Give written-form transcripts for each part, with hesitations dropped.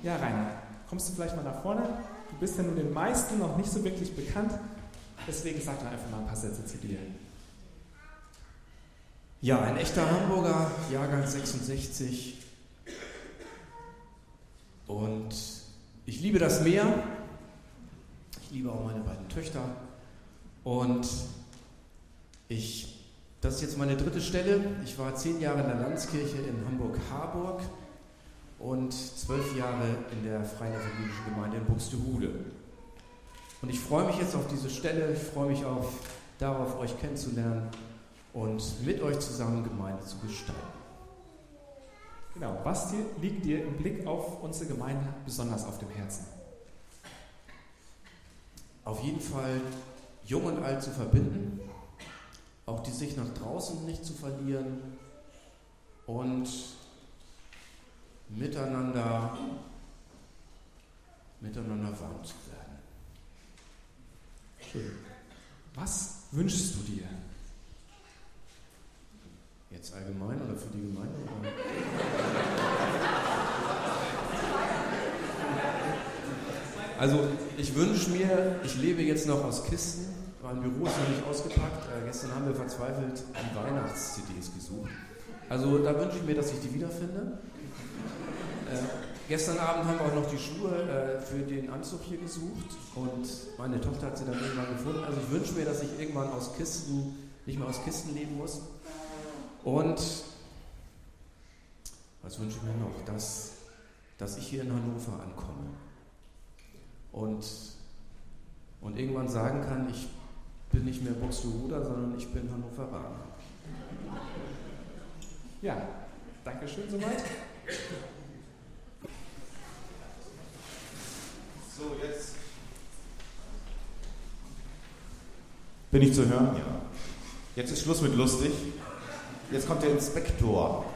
Ja, Rainer, kommst du vielleicht mal nach vorne? Du bist ja nun den meisten noch nicht so wirklich bekannt. Deswegen sag doch einfach mal ein paar Sätze zu dir. Ja, ein echter Hamburger, Jahrgang 66. Und ich liebe das Meer. Ich liebe auch meine beiden Töchter. Und das ist jetzt meine 3. Stelle. Ich war 10 Jahre in der Landeskirche in Hamburg-Harburg und 12 Jahre in der Freien Evangelischen Gemeinde in Buxtehude. Und ich freue mich jetzt auf diese Stelle. Ich freue mich darauf, euch kennenzulernen und mit euch zusammen Gemeinde zu gestalten. Genau, was liegt dir im Blick auf unsere Gemeinde besonders auf dem Herzen? Auf jeden Fall Jung und Alt zu verbinden, auch die Sicht nach draußen nicht zu verlieren und miteinander warm zu werden. Schön. Was wünschst du dir? Jetzt allgemein oder für die Gemeinde? Oder? Also ich wünsche mir, ich lebe jetzt noch aus Kisten, mein Büro ist noch nicht ausgepackt, gestern haben wir verzweifelt die Weihnachts-CDs gesucht. Also da wünsche ich mir, dass ich die wiederfinde. Gestern Abend haben wir auch noch die Schuhe für den Anzug hier gesucht und meine Tochter hat sie dann irgendwann gefunden. Also ich wünsche mir, dass ich irgendwann nicht mehr aus Kisten leben muss. Und was wünsche ich mir noch? Dass ich hier in Hannover ankomme und irgendwann sagen kann, ich bin nicht mehr Buxtehuder, sondern ich bin Hannoveraner. Ja, danke schön soweit. So, jetzt bin ich zu hören? Ja. Jetzt ist Schluss mit lustig. Jetzt kommt der Inspektor.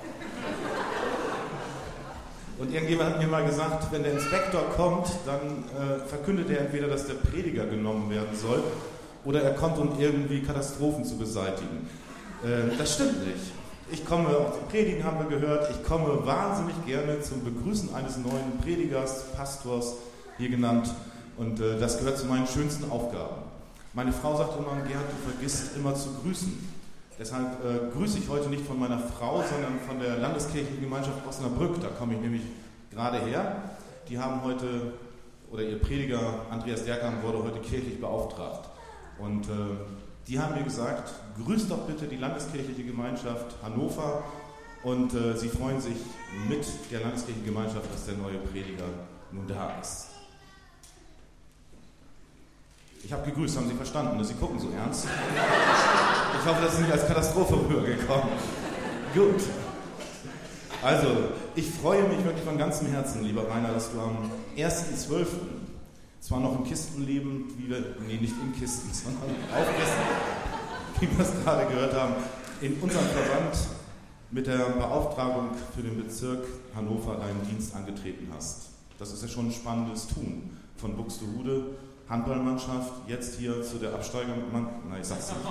Und irgendjemand hat mir mal gesagt, wenn der Inspektor kommt, dann verkündet er entweder, dass der Prediger genommen werden soll, oder er kommt, um irgendwie Katastrophen zu beseitigen. Das stimmt nicht. Ich komme, auch zum Predigen haben wir gehört, ich komme wahnsinnig gerne zum Begrüßen eines neuen Predigers, Pastors, hier genannt. Und das gehört zu meinen schönsten Aufgaben. Meine Frau sagt immer, Gerhard, du vergisst immer zu grüßen. Deshalb grüße ich heute nicht von meiner Frau, sondern von der Landeskirchlichen Gemeinschaft Osnabrück. Da komme ich nämlich gerade her. Die haben heute, oder ihr Prediger Andreas Derkamp wurde heute kirchlich beauftragt. Und die haben mir gesagt, grüßt doch bitte die Landeskirchliche Gemeinschaft Hannover. Und sie freuen sich mit der Landeskirchlichen Gemeinschaft, dass der neue Prediger nun da ist. Ich habe gegrüßt, haben Sie verstanden? Sie gucken so ernst. Ich hoffe, das ist nicht als Katastrophe rübergekommen. Gut. Also, ich freue mich wirklich von ganzem Herzen, lieber Rainer, dass du am 1.12. zwar noch in Kisten leben, nicht in Kisten, sondern auf Kisten, wie wir es gerade gehört haben, in unserem Verband mit der Beauftragung für den Bezirk Hannover deinen Dienst angetreten hast. Das ist ja schon ein spannendes Tun von Buxtehude, Handballmannschaft, jetzt hier zu der Absteigermann. Nein, ich sag's nicht.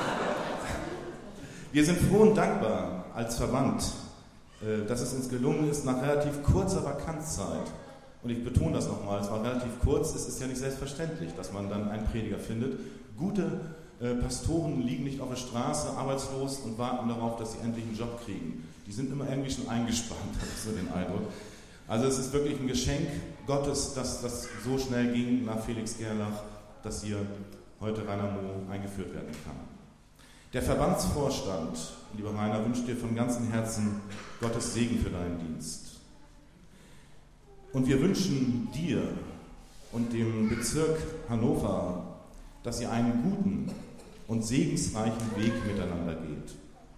Wir sind froh und dankbar als Verband, dass es uns gelungen ist, nach relativ kurzer Vakanzzeit, und ich betone das nochmal, es war relativ kurz, es ist ja nicht selbstverständlich, dass man dann einen Prediger findet. Gute Pastoren liegen nicht auf der Straße, arbeitslos und warten darauf, dass sie endlich einen Job kriegen. Die sind immer irgendwie schon eingespannt, habe ich so den Eindruck. Also es ist wirklich ein Geschenk Gottes, dass das so schnell ging nach Felix Gerlach, dass hier heute Rainer Moh eingeführt werden kann. Der Verbandsvorstand, lieber Rainer, wünscht dir von ganzem Herzen Gottes Segen für deinen Dienst. Und wir wünschen dir und dem Bezirk Hannover, dass ihr einen guten und segensreichen Weg miteinander geht.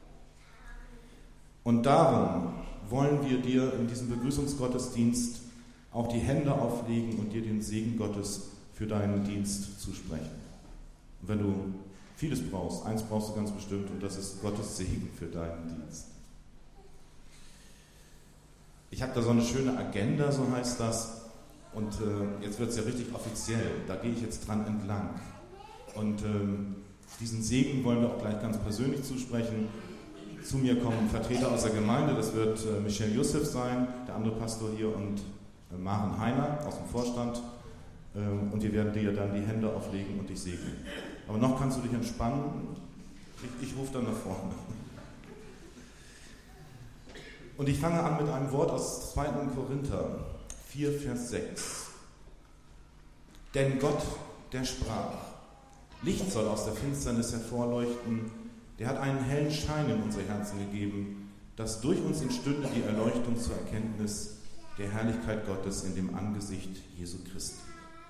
Und darum wollen wir dir in diesem Begrüßungsgottesdienst auch die Hände auflegen und dir den Segen Gottes für deinen Dienst zusprechen. Und wenn du vieles brauchst, eins brauchst du ganz bestimmt, und das ist Gottes Segen für deinen Dienst. Ich habe da so eine schöne Agenda, so heißt das, und jetzt wird es ja richtig offiziell, da gehe ich jetzt dran entlang. Und diesen Segen wollen wir auch gleich ganz persönlich zusprechen. Zu mir kommen Vertreter aus der Gemeinde, das wird Michel Youssef sein, der andere Pastor hier, und Maren Heiner aus dem Vorstand und wir werden dir dann die Hände auflegen und dich segnen. Aber noch kannst du dich entspannen. Ich rufe dann nach vorne. Und ich fange an mit einem Wort aus 2. Korinther 4, Vers 6. Denn Gott, der sprach, Licht soll aus der Finsternis hervorleuchten, der hat einen hellen Schein in unsere Herzen gegeben, dass durch uns entstünde die Erleuchtung zur Erkenntnis der Herrlichkeit Gottes in dem Angesicht Jesu Christi.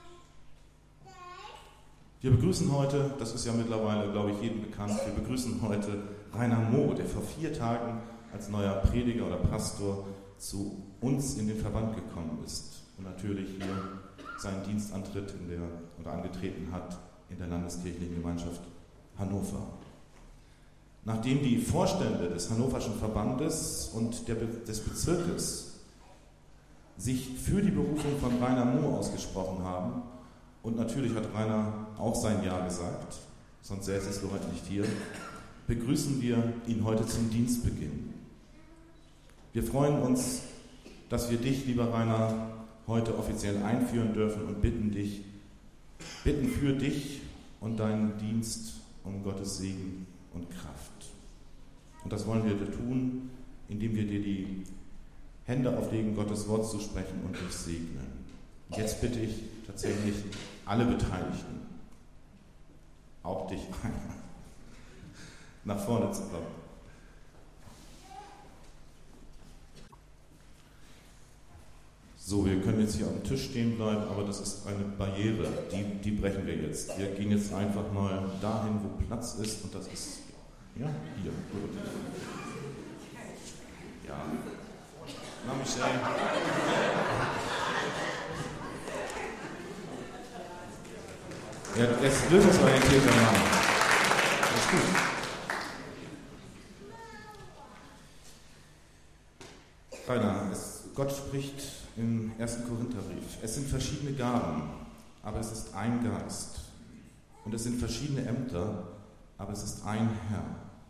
Wir begrüßen heute, das ist ja mittlerweile, glaube ich, jedem bekannt, wir begrüßen heute Rainer Moh, der vor 4 Tagen als neuer Prediger oder Pastor zu uns in den Verband gekommen ist und natürlich hier seinen Dienstantritt angetreten hat in der Landeskirchlichen Gemeinschaft Hannover. Nachdem die Vorstände des Hannoverschen Verbandes und des Bezirkes sich für die Berufung von Rainer Moh ausgesprochen haben, und natürlich hat Rainer auch sein Ja gesagt, sonst säße es heute nicht hier, begrüßen wir ihn heute zum Dienstbeginn. Wir freuen uns, dass wir dich, lieber Rainer, heute offiziell einführen dürfen und bitten für dich und deinen Dienst um Gottes Segen und Kraft. Und das wollen wir tun, indem wir dir die Hände auflegen, Gottes Wort zu sprechen und dich segnen. Und jetzt bitte ich tatsächlich alle Beteiligten, auch dich, nach vorne zu kommen. So, wir können jetzt hier am Tisch stehen bleiben, aber das ist eine Barriere, die brechen wir jetzt. Wir gehen jetzt einfach mal dahin, wo Platz ist, und das ist, ja, hier, gut. Ja, na Michelle. Er ist lösungsorientierter Mann. Das ist gut. Rainer, Gott spricht im 1. Korintherbrief. Es sind verschiedene Gaben, aber es ist ein Geist. Und es sind verschiedene Ämter, aber es ist ein Herr.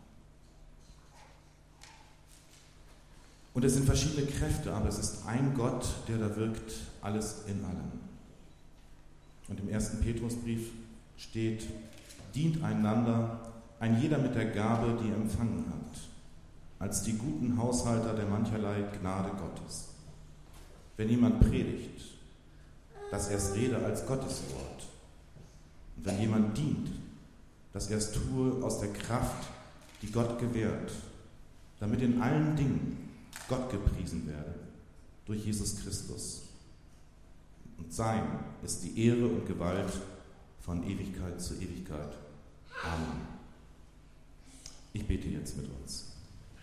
Und es sind verschiedene Kräfte, aber es ist ein Gott, der da wirkt, alles in allem. Und im 1. Petrusbrief steht, dient einander, ein jeder mit der Gabe, die er empfangen hat, als die guten Haushalter der mancherlei Gnade Gottes. Wenn jemand predigt, dass er es rede als Gottes Wort. Und wenn jemand dient, dass er es tue aus der Kraft, die Gott gewährt, damit in allen Dingen Gott gepriesen werde, durch Jesus Christus. Und sein ist die Ehre und Gewalt von Ewigkeit zu Ewigkeit. Amen. Ich bete jetzt mit uns.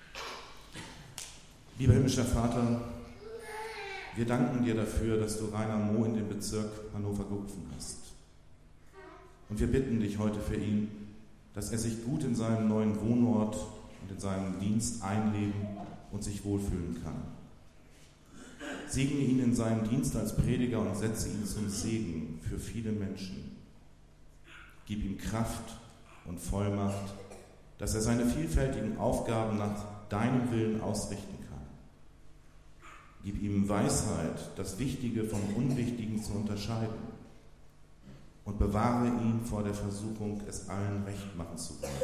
Lieber himmlischer Vater, wir danken dir dafür, dass du Rainer Moh in den Bezirk Hannover gerufen hast. Und wir bitten dich heute für ihn, dass er sich gut in seinem neuen Wohnort und in seinem Dienst einleben und sich wohlfühlen kann. Segne ihn in seinem Dienst als Prediger und setze ihn zum Segen für viele Menschen. Gib ihm Kraft und Vollmacht, dass er seine vielfältigen Aufgaben nach deinem Willen ausrichten kann. Gib ihm Weisheit, das Wichtige vom Unwichtigen zu unterscheiden. Und bewahre ihn vor der Versuchung, es allen recht machen zu wollen.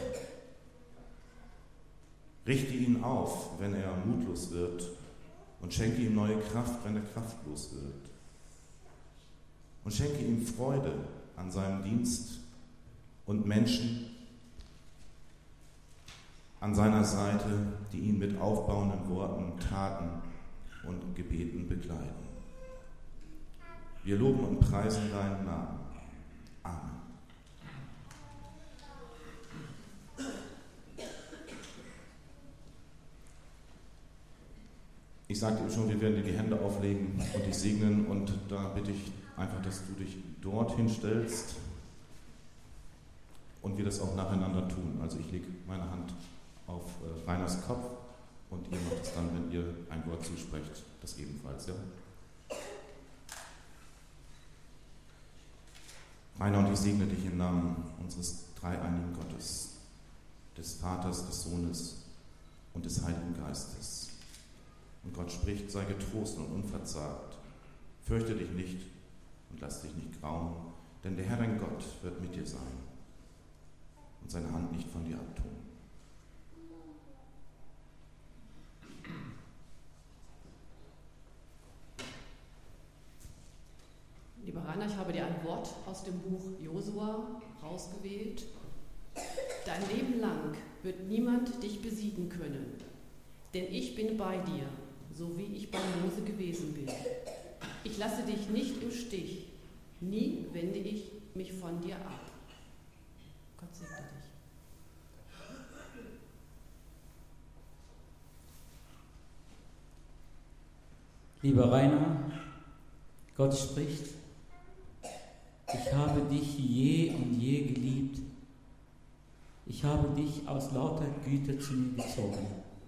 Richte ihn auf, wenn er mutlos wird, und schenke ihm neue Kraft, wenn er kraftlos wird. Und schenke ihm Freude an seinem Dienst und Menschen an seiner Seite, die ihn mit aufbauenden Worten, Taten und Gebeten begleiten. Wir loben und preisen deinen Namen. Amen. Ich sagte eben schon, wir werden dir die Hände auflegen und dich segnen, und da bitte ich einfach, dass du dich dorthin stellst und wir das auch nacheinander tun. Also ich lege meine Hand auf Rainers Kopf und ihr macht es dann, wenn ihr ein Wort zusprecht, das ebenfalls, ja? Rainer, und ich segne dich im Namen unseres dreieinigen Gottes, des Vaters, des Sohnes und des Heiligen Geistes. Und Gott spricht, sei getrost und unverzagt. Fürchte dich nicht und lass dich nicht grauen, denn der Herr dein Gott wird mit dir sein und seine Hand nicht von dir abtun. Lieber Rainer, ich habe dir ein Wort aus dem Buch Josua rausgewählt. Dein Leben lang wird niemand dich besiegen können, denn ich bin bei dir, so wie ich bei Mose gewesen bin. Ich lasse dich nicht im Stich, nie wende ich mich von dir ab. Gott segne dich. Lieber Rainer, Gott spricht: Ich habe dich je und je geliebt. Ich habe dich aus lauter Güte zu mir gezogen.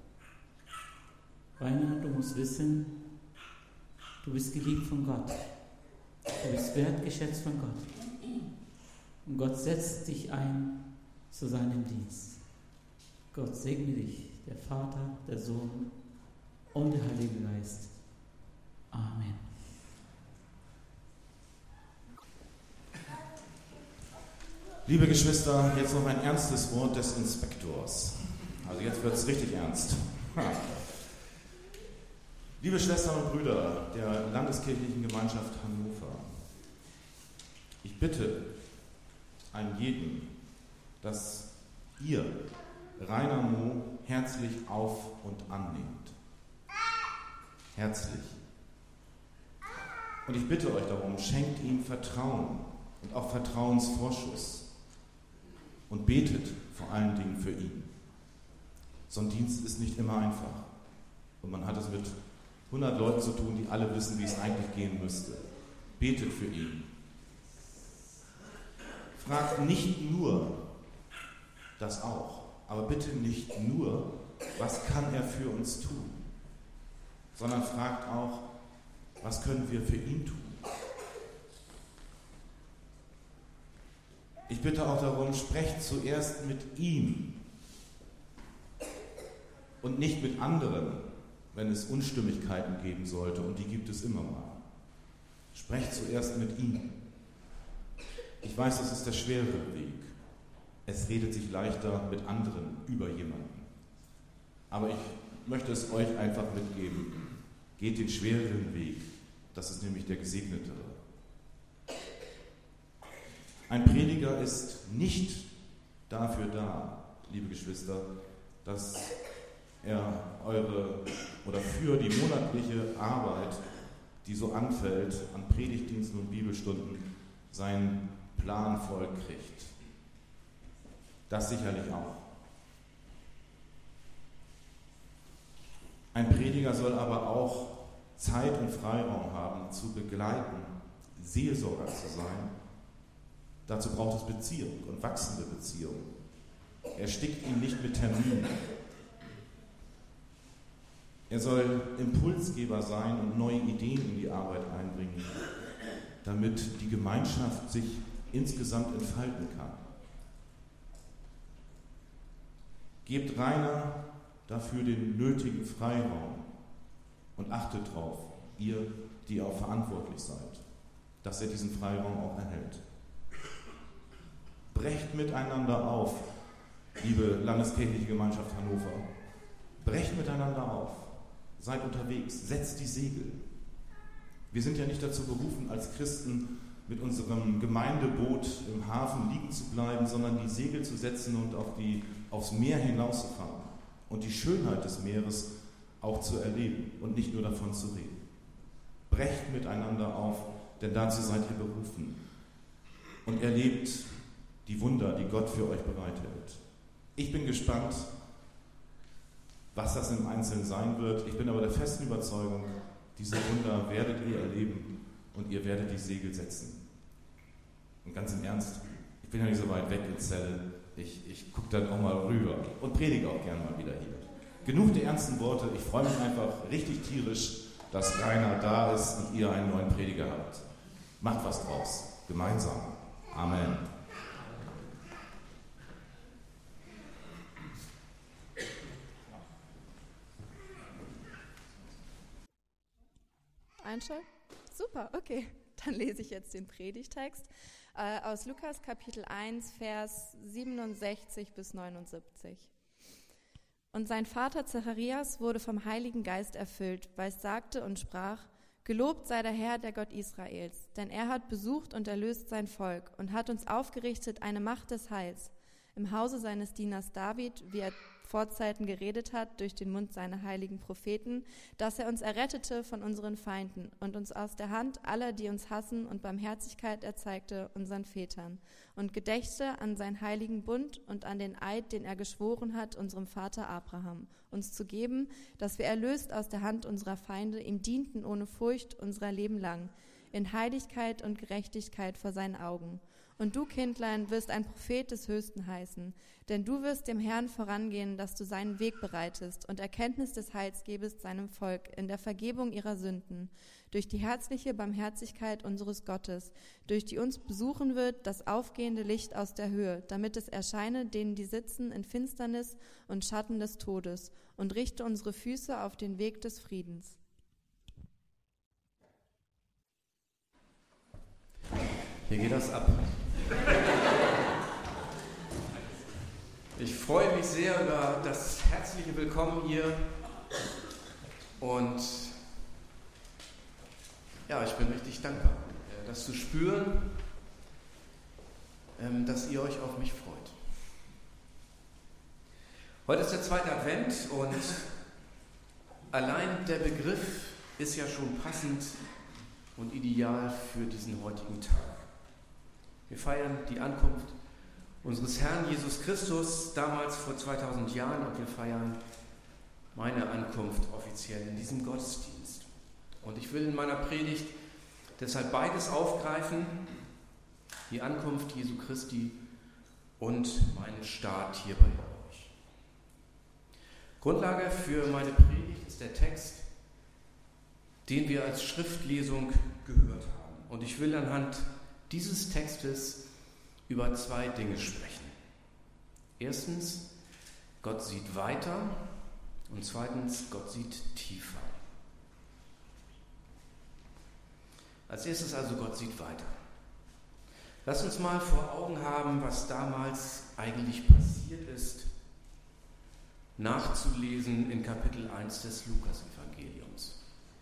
Rainer, du musst wissen, du bist geliebt von Gott. Du bist wertgeschätzt von Gott. Und Gott setzt dich ein zu seinem Dienst. Gott segne dich, der Vater, der Sohn und der Heilige Geist. Amen. Liebe Geschwister, jetzt noch ein ernstes Wort des Inspektors. Also jetzt wird es richtig ernst. Liebe Schwestern und Brüder der Landeskirchlichen Gemeinschaft Hannover, ich bitte einen jeden, dass ihr Rainer Moh herzlich auf- und annehmt. Herzlich. Und ich bitte euch darum, schenkt ihm Vertrauen und auch Vertrauensvorschuss. Und betet vor allen Dingen für ihn. So ein Dienst ist nicht immer einfach. Und man hat es mit 100 Leuten zu tun, die alle wissen, wie es eigentlich gehen müsste. Betet für ihn. Fragt nicht nur, das auch, aber bitte nicht nur, was kann er für uns tun, sondern fragt auch, was können wir für ihn tun. Ich bitte auch darum, sprecht zuerst mit ihm und nicht mit anderen, wenn es Unstimmigkeiten geben sollte, und die gibt es immer mal. Sprecht zuerst mit ihm. Ich weiß, das ist der schwerere Weg. Es redet sich leichter mit anderen über jemanden. Aber ich möchte es euch einfach mitgeben. Geht den schwereren Weg. Das ist nämlich der gesegnetere. Ein Prediger ist nicht dafür da, liebe Geschwister, dass er für die monatliche Arbeit, die so anfällt, an Predigtdiensten und Bibelstunden, seinen Plan voll kriegt. Das sicherlich auch. Ein Prediger soll aber auch Zeit und Freiraum haben, zu begleiten, Seelsorger zu sein. Dazu braucht es Beziehung und wachsende Beziehung. Erstickt ihn nicht mit Terminen. Er soll Impulsgeber sein und neue Ideen in die Arbeit einbringen, damit die Gemeinschaft sich insgesamt entfalten kann. Gebt Rainer dafür den nötigen Freiraum und achtet darauf, ihr, die auch verantwortlich seid, dass er diesen Freiraum auch erhält. Brecht miteinander auf, liebe Landeskirchliche Gemeinschaft Hannover. Brecht miteinander auf. Seid unterwegs. Setzt die Segel. Wir sind ja nicht dazu berufen, als Christen mit unserem Gemeindeboot im Hafen liegen zu bleiben, sondern die Segel zu setzen und aufs Meer hinauszufahren und die Schönheit des Meeres auch zu erleben und nicht nur davon zu reden. Brecht miteinander auf, denn dazu seid ihr berufen. Und erlebt die Wunder, die Gott für euch bereithält. Ich bin gespannt, was das im Einzelnen sein wird. Ich bin aber der festen Überzeugung, diese Wunder werdet ihr erleben und ihr werdet die Segel setzen. Und ganz im Ernst, ich bin ja nicht so weit weg in Celle. Ich gucke dann auch mal rüber und predige auch gerne mal wieder hier. Genug der ernsten Worte. Ich freue mich einfach richtig tierisch, dass Rainer da ist und ihr einen neuen Prediger habt. Macht was draus. Gemeinsam. Amen. Einschalten. super, okay. Dann lese ich jetzt den Predigtext aus Lukas Kapitel 1, Vers 67 bis 79. Und sein Vater Zacharias wurde vom Heiligen Geist erfüllt, weil es sagte und sprach: Gelobt sei der Herr, der Gott Israels, denn er hat besucht und erlöst sein Volk und hat uns aufgerichtet eine Macht des Heils im Hause seines Dieners David, wie er Vorzeiten geredet hat durch den Mund seiner heiligen Propheten, dass er uns errettete von unseren Feinden und uns aus der Hand aller, die uns hassen, und Barmherzigkeit erzeigte unseren Vätern und gedächte an seinen heiligen Bund und an den Eid, den er geschworen hat, unserem Vater Abraham, uns zu geben, dass wir erlöst aus der Hand unserer Feinde ihm dienten ohne Furcht unser Leben lang, in Heiligkeit und Gerechtigkeit vor seinen Augen. Und du, Kindlein, wirst ein Prophet des Höchsten heißen, denn du wirst dem Herrn vorangehen, dass du seinen Weg bereitest und Erkenntnis des Heils gebest seinem Volk in der Vergebung ihrer Sünden, durch die herzliche Barmherzigkeit unseres Gottes, durch die uns besuchen wird das aufgehende Licht aus der Höhe, damit es erscheine denen, die sitzen in Finsternis und Schatten des Todes, und richte unsere Füße auf den Weg des Friedens. Hier geht das ab. Ich freue mich sehr über das herzliche Willkommen hier und ja, ich bin richtig dankbar, das zu spüren, dass ihr euch auf mich freut. Heute ist der zweite Advent und allein der Begriff ist ja schon passend und ideal für diesen heutigen Tag. Wir feiern die Ankunft unseres Herrn Jesus Christus damals vor 2000 Jahren und wir feiern meine Ankunft offiziell in diesem Gottesdienst. Und ich will in meiner Predigt deshalb beides aufgreifen, die Ankunft Jesu Christi und meinen Start hier bei euch. Grundlage für meine Predigt ist der Text, den wir als Schriftlesung gehört haben. Und ich will anhand dieses Textes über zwei Dinge sprechen. Erstens, Gott sieht weiter und zweitens, Gott sieht tiefer. Als erstes also, Gott sieht weiter. Lass uns mal vor Augen haben, was damals eigentlich passiert ist, nachzulesen in Kapitel 1 des Lukas-Evangeliums.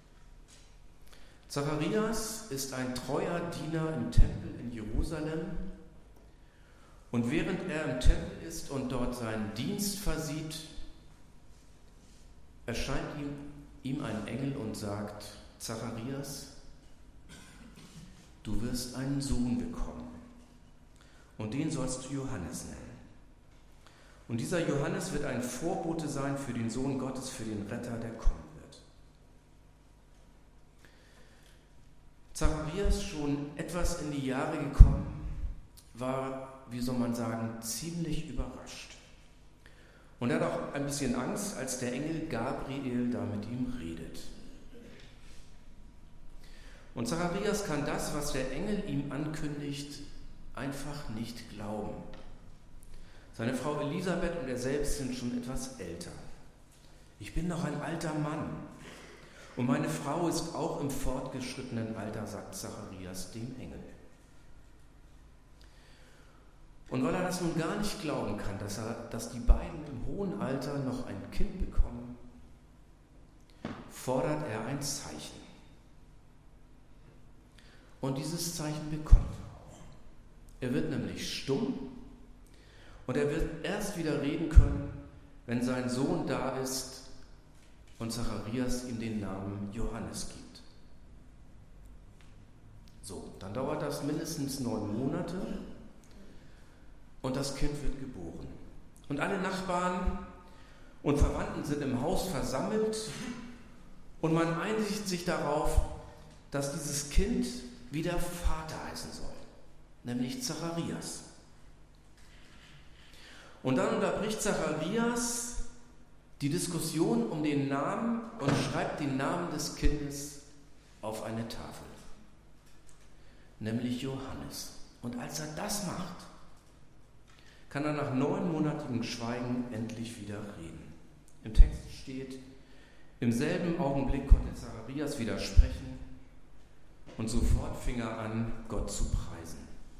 Zacharias ist ein treuer Diener im Tempel in Jerusalem und während er im Tempel ist und dort seinen Dienst versieht, erscheint ihm ein Engel und sagt: Zacharias, du wirst einen Sohn bekommen und den sollst du Johannes nennen. Und dieser Johannes wird ein Vorbote sein für den Sohn Gottes, für den Retter, der kommen wird. Zacharias, schon etwas in die Jahre gekommen, war, wie soll man sagen, ziemlich überrascht. Und er hat auch ein bisschen Angst, als der Engel Gabriel da mit ihm redet. Und Zacharias kann das, was der Engel ihm ankündigt, einfach nicht glauben. Seine Frau Elisabeth und er selbst sind schon etwas älter. Ich bin noch ein alter Mann. Und meine Frau ist auch im fortgeschrittenen Alter, sagt Zacharias dem Engel. Und weil er das nun gar nicht glauben kann, dass die beiden im hohen Alter noch ein Kind bekommen, fordert er ein Zeichen. Und dieses Zeichen bekommt er auch. Er wird nämlich stumm und er wird erst wieder reden können, wenn sein Sohn da ist und Zacharias ihm den Namen Johannes gibt. So, dann dauert das mindestens 9 Monate und das Kind wird geboren. Und alle Nachbarn und Verwandten sind im Haus versammelt und man einigt sich darauf, dass dieses Kind wieder Vater heißen soll, nämlich Zacharias. Und dann unterbricht Zacharias die Diskussion um den Namen und schreibt den Namen des Kindes auf eine Tafel, nämlich Johannes. Und als er das macht, kann er nach 9-monatigem Schweigen endlich wieder reden. Im Text steht: Im selben Augenblick konnte Zacharias wieder sprechen Und sofort fing er an, Gott zu preisen.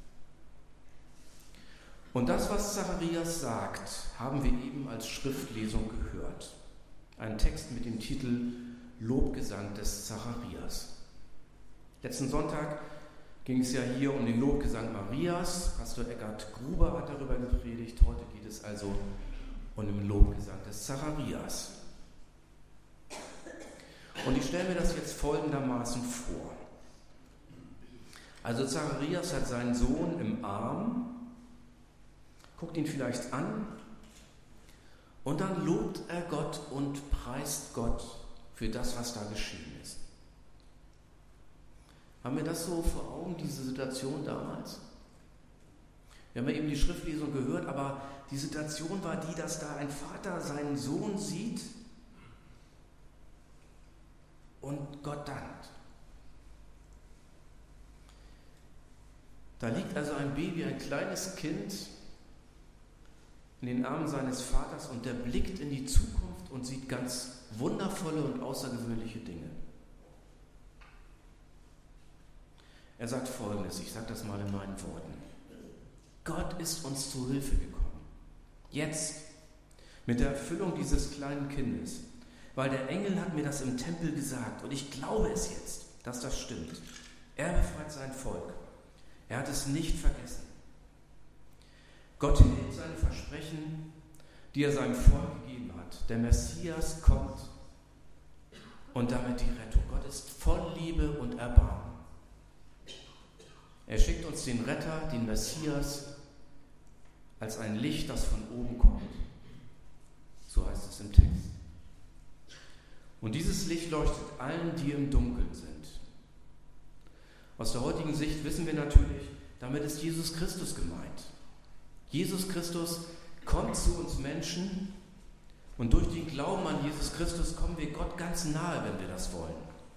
Und das, was Zacharias sagt, haben wir eben als Schriftlesung gehört. Ein Text mit dem Titel Lobgesang des Zacharias. Letzten Sonntag ging es ja hier um den Lobgesang Marias. Pastor Eckart Gruber hat darüber gepredigt. Heute geht es also um den Lobgesang des Zacharias. Und ich stelle mir das jetzt folgendermaßen vor. Also Zacharias hat seinen Sohn im Arm, guckt ihn vielleicht an und dann lobt er Gott und preist Gott für das, was da geschehen ist. Haben wir das so vor Augen, diese Situation damals? Wir haben ja eben die Schriftlesung gehört, aber die Situation war die, dass da ein Vater seinen Sohn sieht und Gott dankt. Da liegt also ein Baby, ein kleines Kind in den Armen seines Vaters und der blickt in die Zukunft und sieht ganz wundervolle und außergewöhnliche Dinge. Er sagt Folgendes, ich sage das mal in meinen Worten. Gott ist uns zu Hilfe gekommen. Jetzt, mit der Erfüllung dieses kleinen Kindes. Weil der Engel hat mir das im Tempel gesagt und ich glaube es jetzt, dass das stimmt. Er befreit sein Volk. Er hat es nicht vergessen. Gott hält seine Versprechen, die er seinem Volk gegeben hat. Der Messias kommt und damit die Rettung. Gott ist voll Liebe und Erbarmen. Er schickt uns den Retter, den Messias, als ein Licht, das von oben kommt. So heißt es im Text. Und dieses Licht leuchtet allen, die im Dunkeln sind. Aus der heutigen Sicht wissen wir natürlich, damit ist Jesus Christus gemeint. Jesus Christus kommt zu uns Menschen und durch den Glauben an Jesus Christus kommen wir Gott ganz nahe, wenn wir das wollen.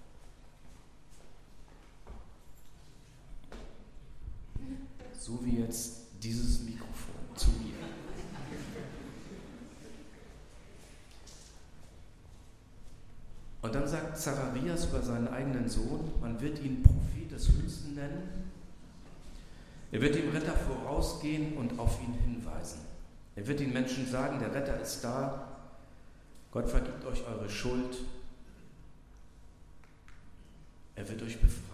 So wie jetzt dieses Mikrofon zu mir. Und dann sagt Zacharias über seinen eigenen Sohn, man wird ihn Prophet des Höchsten nennen. Er wird dem Retter vorausgehen und auf ihn hinweisen. Er wird den Menschen sagen, der Retter ist da, Gott vergibt euch eure Schuld. Er wird euch befreien.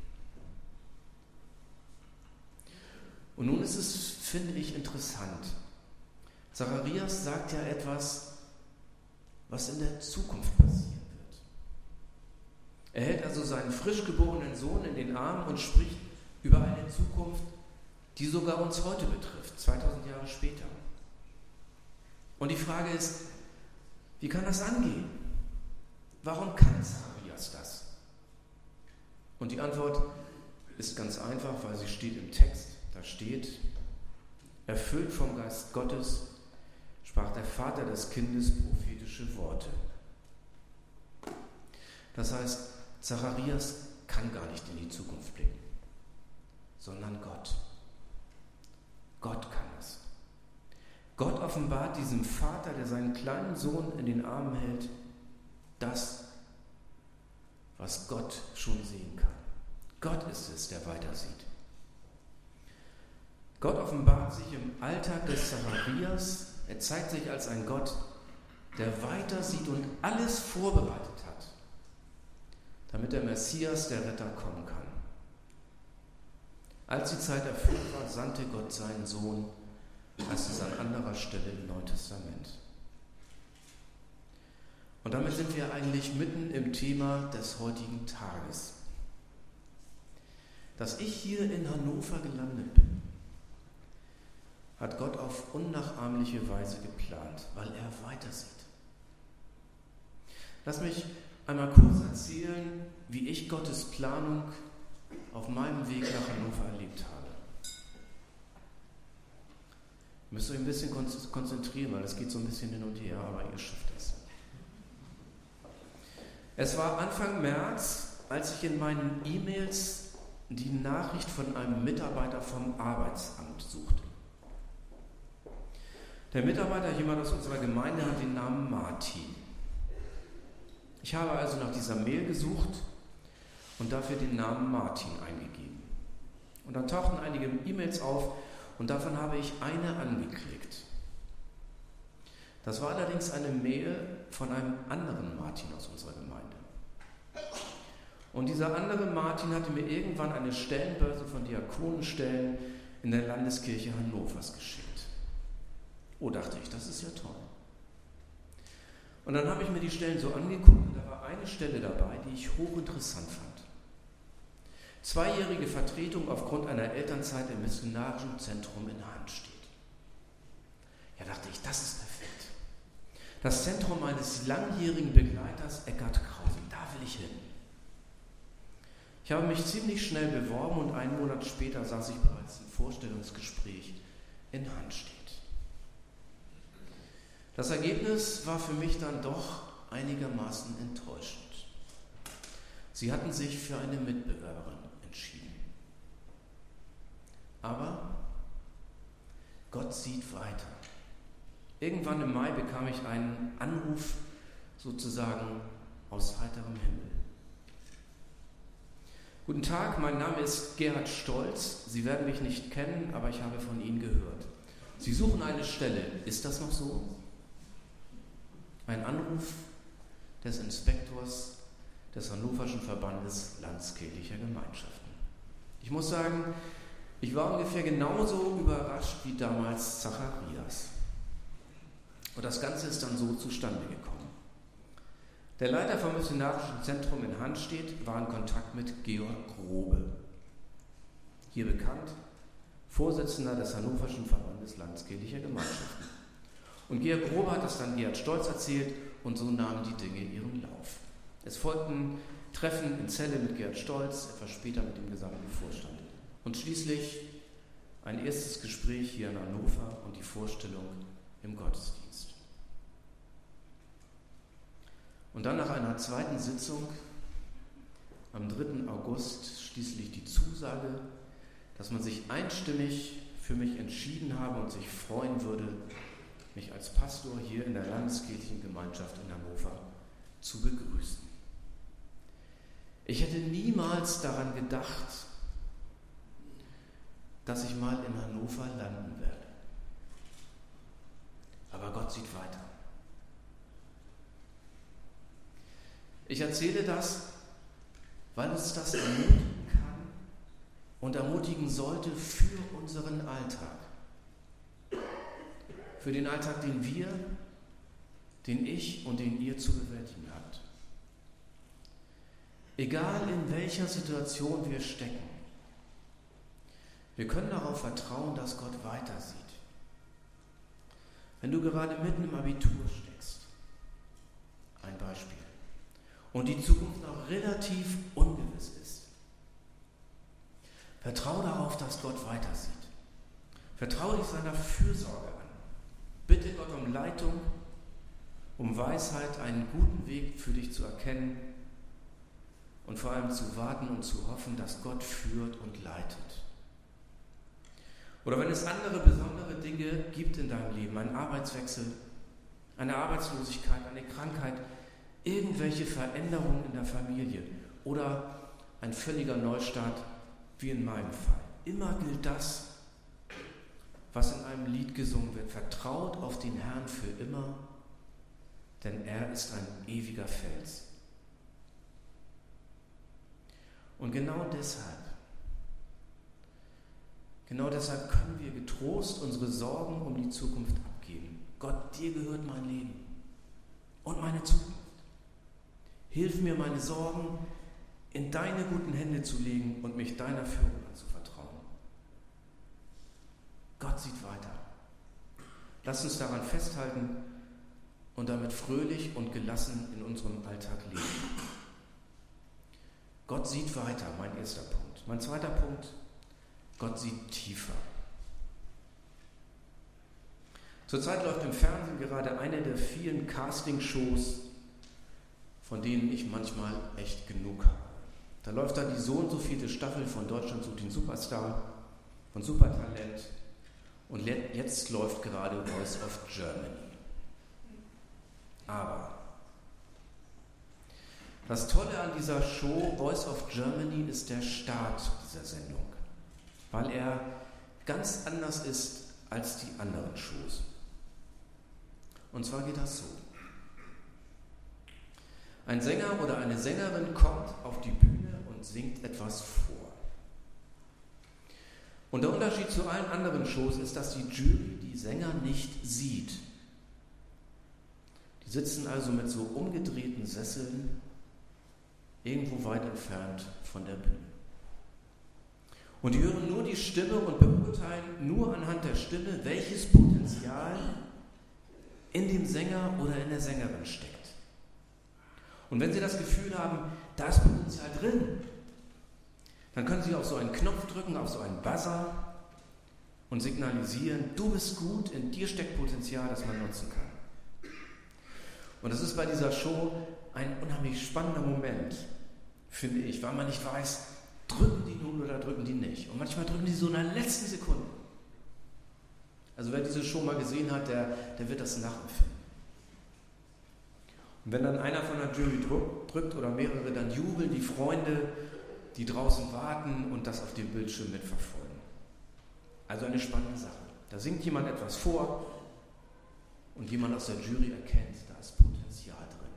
Und nun ist es, finde ich, interessant. Zacharias sagt ja etwas, was in der Zukunft passieren wird. Er hält also seinen frisch geborenen Sohn in den Arm und spricht über eine Zukunft, die sogar uns heute betrifft, 2000 Jahre später. Und die Frage ist, wie kann das angehen? Warum kann Zacharias das? Und die Antwort ist ganz einfach, weil sie steht im Text. Da steht, erfüllt vom Geist Gottes, sprach der Vater des Kindes prophetische Worte. Das heißt, Zacharias kann gar nicht in die Zukunft blicken, sondern Gott. Gott kann es. Gott offenbart diesem Vater, der seinen kleinen Sohn in den Armen hält, das, was Gott schon sehen kann. Gott ist es, der weiter sieht. Gott offenbart sich im Alltag des Zacharias. Er zeigt sich als ein Gott, der weiter sieht und alles vorbereitet hat, damit der Messias, der Retter, kommen kann. Als die Zeit erfüllt war, sandte Gott seinen Sohn, heißt es an anderer Stelle im Neuen Testament. Und damit sind wir eigentlich mitten im Thema des heutigen Tages. Dass ich hier in Hannover gelandet bin, hat Gott auf unnachahmliche Weise geplant, weil er weiter sieht. Lass mich einmal kurz erzählen, wie ich Gottes Planung auf meinem Weg nach Hannover erlebt habe. Ihr müsst euch ein bisschen konzentrieren, weil es geht so ein bisschen hin und her, aber ihr schafft es. Es war Anfang März, als ich in meinen E-Mails die Nachricht von einem Mitarbeiter vom Arbeitsamt suchte. Der Mitarbeiter, jemand aus unserer Gemeinde, hat den Namen Martin. Ich habe also nach dieser Mail gesucht und dafür den Namen Martin eingegeben. Und dann tauchten einige E-Mails auf und davon habe ich eine angeklickt. Das war allerdings eine Mail von einem anderen Martin aus unserer Gemeinde. Und dieser andere Martin hatte mir irgendwann eine Stellenbörse von Diakonenstellen in der Landeskirche Hannovers geschickt. Oh, dachte ich, das ist ja toll. Und dann habe ich mir die Stellen so angeguckt und da war eine Stelle dabei, die ich hochinteressant fand. 2-jährige Vertretung aufgrund einer Elternzeit im missionarischen Zentrum in Hanstedt. Ja, dachte ich, das ist perfekt. Das Zentrum meines langjährigen Begleiters Eckhard Krause, da will ich hin. Ich habe mich ziemlich schnell beworben und einen Monat später saß ich bereits im Vorstellungsgespräch in Hanstedt. Das Ergebnis war für mich dann doch einigermaßen enttäuschend. Sie hatten sich für eine Mitbewerberin entschieden. Aber Gott sieht weiter. Irgendwann im Mai bekam ich einen Anruf sozusagen aus heiterem Himmel. Guten Tag, mein Name ist Gerhard Stolz. Sie werden mich nicht kennen, aber ich habe von Ihnen gehört. Sie suchen eine Stelle. Ist das noch so? Ein Anruf des Inspektors des Hannoverschen Verbandes Landeskirchlicher Gemeinschaften. Ich muss sagen, ich war ungefähr genauso überrascht wie damals Zacharias. Und das Ganze ist dann so zustande gekommen. Der Leiter vom Missionarischen Zentrum in Hanstedt war in Kontakt mit Georg Grobe, hier bekannt, Vorsitzender des Hannoverschen Verbandes Landeskirchlicher Gemeinschaften. Und Georg Grobe hat das dann Gerhard Stolz erzählt und so nahmen die Dinge ihren Lauf. Es folgten Treffen in Celle mit Gerhard Stolz, etwas später mit dem gesamten Vorstand. Und schließlich ein erstes Gespräch hier in Hannover und die Vorstellung im Gottesdienst. Und dann nach einer zweiten Sitzung am 3. August schließlich die Zusage, dass man sich einstimmig für mich entschieden habe und sich freuen würde, mich als Pastor hier in der Landeskirchlichen Gemeinschaft in Hannover zu begrüßen. Ich hätte niemals daran gedacht, dass ich mal in Hannover landen werde. Aber Gott sieht weiter. Ich erzähle das, weil uns das ermutigen kann und ermutigen sollte für unseren Alltag. Für den Alltag, den wir, den ich und den ihr zu bewältigen habt. Egal in welcher Situation wir stecken, wir können darauf vertrauen, dass Gott weiter sieht. Wenn du gerade mitten im Abitur steckst, ein Beispiel, und die Zukunft noch relativ ungewiss ist, vertraue darauf, dass Gott weiter sieht. Vertraue dich seiner Fürsorge an. Bitte Gott um Leitung, um Weisheit, einen guten Weg für dich zu erkennen und vor allem zu warten und zu hoffen, dass Gott führt und leitet. Oder wenn es andere besondere Dinge gibt in deinem Leben, einen Arbeitswechsel, eine Arbeitslosigkeit, eine Krankheit, irgendwelche Veränderungen in der Familie oder ein völliger Neustart, wie in meinem Fall. Immer gilt das, was in einem Lied gesungen wird. Vertraut auf den Herrn für immer, denn er ist ein ewiger Fels. Und genau deshalb können wir getrost unsere Sorgen um die Zukunft abgeben. Gott, dir gehört mein Leben und meine Zukunft. Hilf mir, meine Sorgen in deine guten Hände zu legen und mich deiner Führung anzuvertrauen. Gott sieht weiter. Lass uns daran festhalten und damit fröhlich und gelassen in unserem Alltag leben. Gott sieht weiter, mein erster Punkt. Mein zweiter Punkt, Gott sieht tiefer. Zurzeit läuft im Fernsehen gerade eine der vielen Castingshows, von denen ich manchmal echt genug habe. Da läuft dann die so und so vierte Staffel von Deutschland sucht den Superstar, von Supertalent und jetzt läuft gerade Voice of Germany. Aber Das Tolle an dieser Show Voice of Germany ist der Start dieser Sendung, weil er ganz anders ist als die anderen Shows. Und zwar geht das so. Ein Sänger oder eine Sängerin kommt auf die Bühne und singt etwas vor. Und der Unterschied zu allen anderen Shows ist, dass die Jury die Sänger nicht sieht. Die sitzen also mit so umgedrehten Sesseln irgendwo weit entfernt von der Bühne. Und die hören nur die Stimme und beurteilen nur anhand der Stimme, welches Potenzial in dem Sänger oder in der Sängerin steckt. Und wenn sie das Gefühl haben, da ist Potenzial drin, dann können sie auf so einen Knopf drücken, auf so einen Buzzer und signalisieren, du bist gut, in dir steckt Potenzial, das man nutzen kann. Und das ist bei dieser Show ein unheimlich spannender Moment, finde ich, weil man nicht weiß, drücken die nun oder drücken die nicht. Und manchmal drücken die so in der letzten Sekunde. Also wer diese Show mal gesehen hat, der wird das nachempfinden. Und wenn dann einer von der Jury drückt oder mehrere, dann jubeln die Freunde, die draußen warten und das auf dem Bildschirm mitverfolgen. Also eine spannende Sache. Da singt jemand etwas vor und jemand aus der Jury erkennt, da ist Potenzial drin.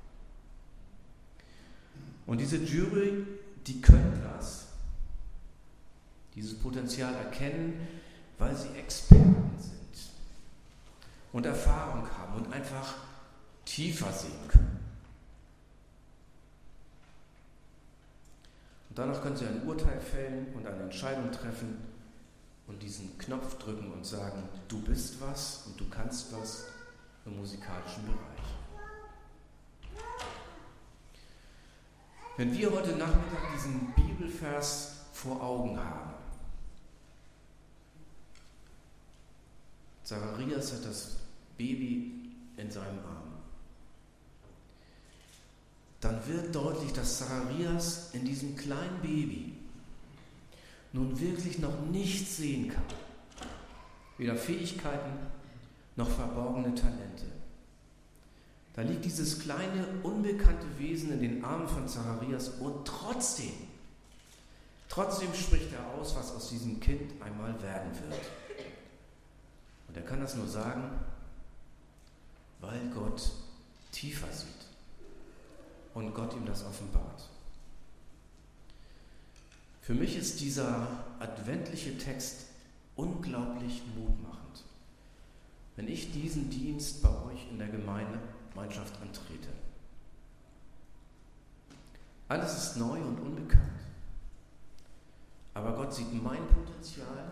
Und diese Jury, die können das, dieses Potenzial erkennen, weil sie Experten sind und Erfahrung haben und einfach tiefer sehen können. Und danach können sie ein Urteil fällen und eine Entscheidung treffen und diesen Knopf drücken und sagen, du bist was und du kannst was im musikalischen Bereich. Wenn wir heute Nachmittag diesen Bibelvers vor Augen haben, Zacharias hat das Baby in seinem Arm, dann wird deutlich, dass Zacharias in diesem kleinen Baby nun wirklich noch nichts sehen kann. Weder Fähigkeiten noch verborgene Talente. Da liegt dieses kleine, unbekannte Wesen in den Armen von Zacharias und trotzdem spricht er aus, was aus diesem Kind einmal werden wird. Und er kann das nur sagen, weil Gott tiefer sieht und Gott ihm das offenbart. Für mich ist dieser adventliche Text unglaublich mutmachend, wenn ich diesen Dienst bei euch in der Gemeinschaft antrete. Alles ist neu und unbekannt, aber Gott sieht mein Potenzial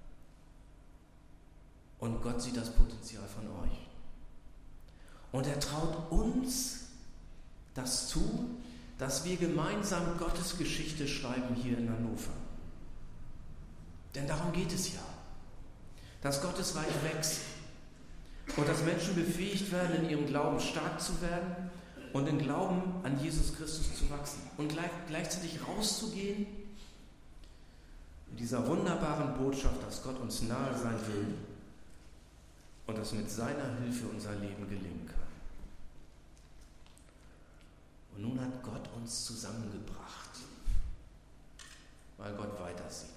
und Gott sieht das Potenzial von euch. Und er traut uns das zu, dass wir gemeinsam Gottes Geschichte schreiben hier in Hannover. Denn darum geht es ja, dass Gottes Reich wächst und dass Menschen befähigt werden, in ihrem Glauben stark zu werden und im Glauben an Jesus Christus zu wachsen und gleichzeitig rauszugehen mit dieser wunderbaren Botschaft, dass Gott uns nahe sein will und dass mit seiner Hilfe unser Leben gelingen kann. Und nun hat Gott uns zusammengebracht, weil Gott weiter sieht.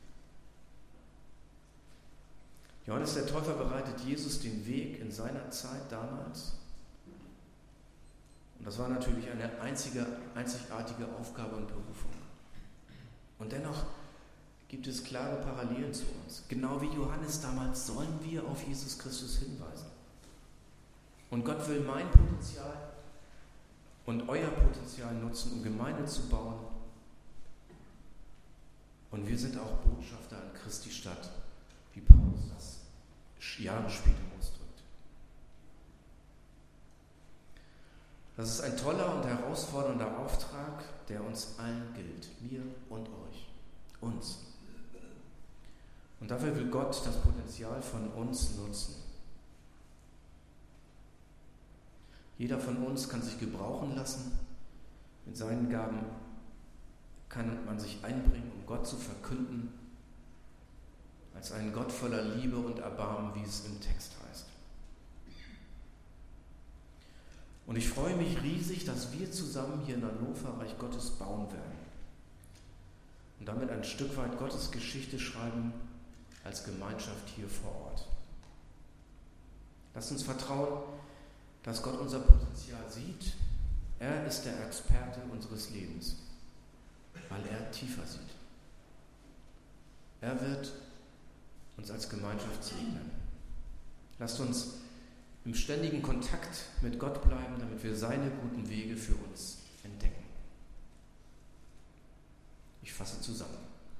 Johannes der Täufer bereitet Jesus den Weg in seiner Zeit damals. Und das war natürlich eine einzigartige Aufgabe und Berufung. Und dennoch gibt es klare Parallelen zu uns. Genau wie Johannes damals sollen wir auf Jesus Christus hinweisen. Und Gott will mein Potenzial und euer Potenzial nutzen, um Gemeinde zu bauen. Und wir sind auch Botschafter an Christi Stadt, wie Paulus das Jahre später ausdrückt. Das ist ein toller und herausfordernder Auftrag, der uns allen gilt, mir und euch, uns. Und dafür will Gott das Potenzial von uns nutzen. Jeder von uns kann sich gebrauchen lassen. Mit seinen Gaben kann man sich einbringen, um Gott zu verkünden, als einen Gott voller Liebe und Erbarmen, wie es im Text heißt. Und ich freue mich riesig, dass wir zusammen hier in Hannover Reich Gottes bauen werden. Und damit ein Stück weit Gottes Geschichte schreiben als Gemeinschaft hier vor Ort. Lasst uns vertrauen, dass Gott unser Potenzial sieht. Er ist der Experte unseres Lebens, weil er tiefer sieht. Er wird uns als Gemeinschaft segnen. Lasst uns im ständigen Kontakt mit Gott bleiben, damit wir seine guten Wege für uns entdecken. Ich fasse zusammen.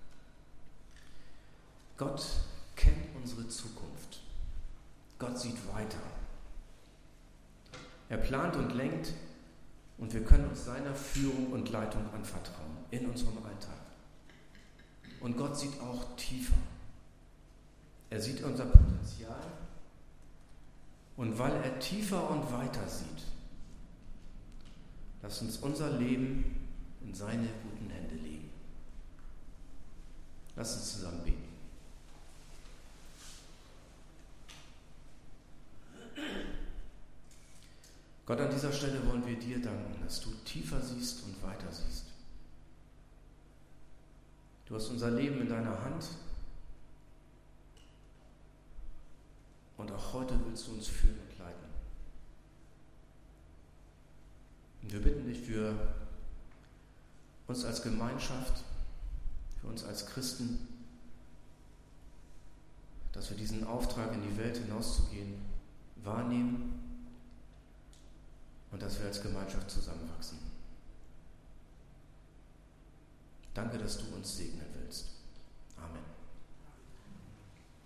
Gott kennt unsere Zukunft. Gott sieht weiter. Er plant und lenkt und wir können uns seiner Führung und Leitung anvertrauen in unserem Alltag. Und Gott sieht auch tiefer. Er sieht unser Potenzial. Und weil er tiefer und weiter sieht, lasst uns unser Leben in seine guten Hände legen. Lasst uns zusammen beten. Gott, an dieser Stelle wollen wir dir danken, dass du tiefer siehst und weiter siehst. Du hast unser Leben in deiner Hand. Und auch heute willst du uns führen und leiten. Und wir bitten dich für uns als Gemeinschaft, für uns als Christen, dass wir diesen Auftrag in die Welt hinauszugehen wahrnehmen und dass wir als Gemeinschaft zusammenwachsen. Danke, dass du uns segnen willst. Amen.